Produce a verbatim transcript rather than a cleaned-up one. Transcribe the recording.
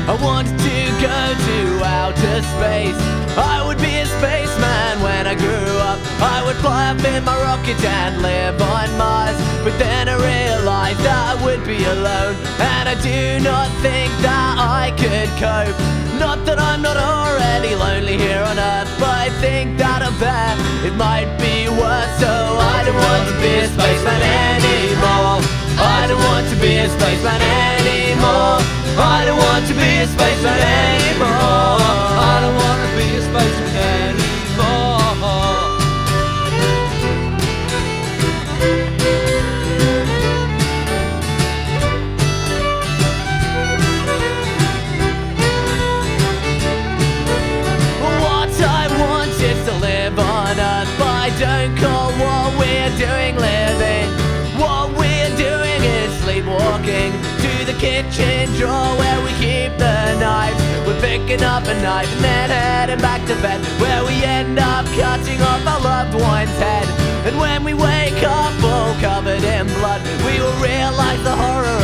I wanted to go to outer space. I would be a spaceman when I grew up. I would fly up in my rocket and live on Mars. But then I realized that I would be alone, and I do not think that I could cope. Not that I'm not already lonely here on Earth, but I think that up there it might be worse. So I don't want to be a spaceman anymore. I don't want to be a spaceman anymore. I don't want to be a spaceman anymore. I don't want to be a spaceman anymore. What I want is to live on Earth, but I don't call what we're doing living. What we're doing is sleepwalking to the kitchen drawer where we keep the knives. We're picking up a knife and then heading back to bed, where we end up cutting off our loved one's head. And when we wake up all covered in blood, we will realize the horror